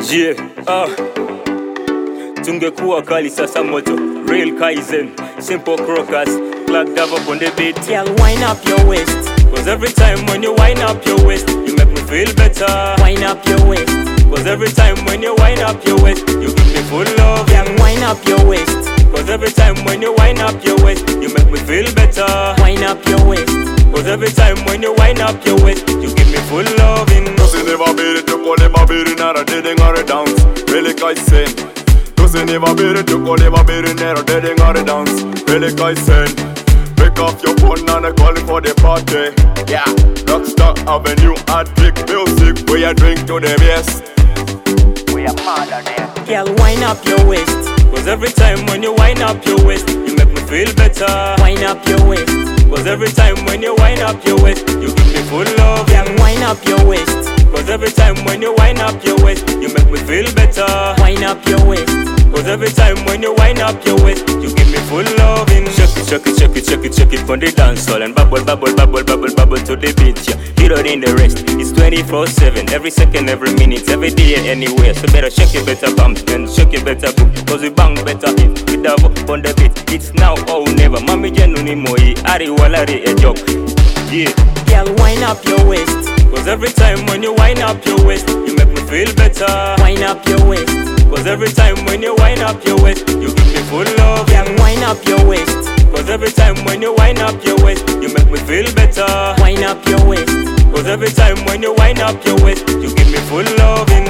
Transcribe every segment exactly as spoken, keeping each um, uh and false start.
Yeah, ah tungekuwa kali sasa moto. Real Kaizen, simple crocus, plugged up on the beat. Girl, wind up your waist. Cause every time when you wind up your waist, you make me feel better. Wind up your waist. Cause every time when you wind up your waist, you give me full love. Girl, wind up your waist. Cause every time when you wind up your waist, you make me feel better. Wind up your waist. Cause every time when you wind up your waist, you give me full loving. Cause you never beat it, you call never beat it, not a deading or a dance. Really Kaizen. Cause you never beat it, you call never beat it, not a deading or a dance. Really Kaizen. Pick up your phone and I call it for the party. Yeah, Rockstar Avenue, Attic music, we are drink to the best. We are mad at them. Girl, wind up your waist. Cause every time when you wind up your waist, you make me feel better. Wind up your waist. Cause every time when you wind up your waist, you give me full love. Girl, wind up your waist. Cause every time when you wind up your waist, you make me feel better. Wind up your waist. Cause every time when you wind up your waist, you give me full loving. Shake it, shake it, shake it, shake it, shake it on the dance hall and bubble, bubble, bubble, bubble, bubble to the beat. Yeah, you don't need the rest. It's twenty-four seven, every second, every minute, every day, anywhere. So better shake it, better bump, and shake it, better book. Cause we bang better hit with the up on the beat. It's now or never. Mami Jenuni Moi, Ari Walari a joke. Yeah. Girl, wind up your waist. Cause every time when you wind up your waist, you make me feel better. Wind up your waist. Cause every time when you wind up your waist, you give me full love. Girl, wind up your waist. Cause every time when you wind up your waist, you make me feel better. Wind up your waist. Cause every time when you wind up your waist, you give me full loving.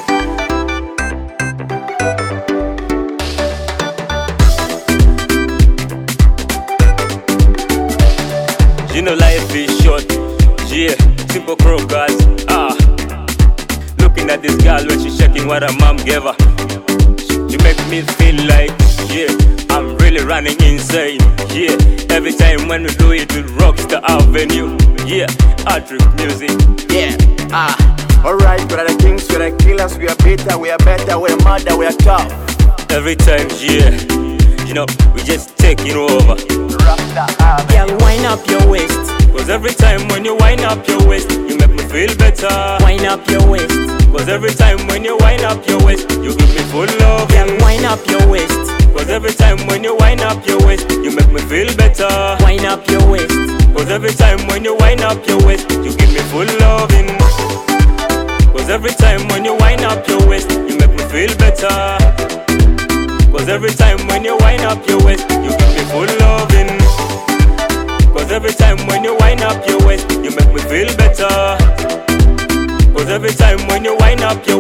You know life is short, yeah, simple crocus, ah. Looking at this girl when she shaking what her mom gave her. You make me feel like, yeah, I'm really running insane, yeah. Every time when we do it with Rockstar Avenue, yeah, Attic music, Yeah, ah. Alright, we are the kings, we are the killers, we are better, we are better, we are madder, we are tough. every time, yeah. You know, we just taking over. Rockstar Avenue. Girl, wind up your waist. Cause every time when you wind up your waist, you make me feel better. Wind up your waist. Cause every time when you wind up your waist, you give me full love. Girl, wind up your waist. Cause every time when you wind up your waist, you make me feel better. Wind up your waist. Cause every time when you wind up your waist, you give me full loving. Cause every time when you wind up your waist, you make me feel better. Cause every time when you wind up your waist, you give me full loving. Cause every time when you wind up your waist, you make me feel better. Cause every time when you wind up your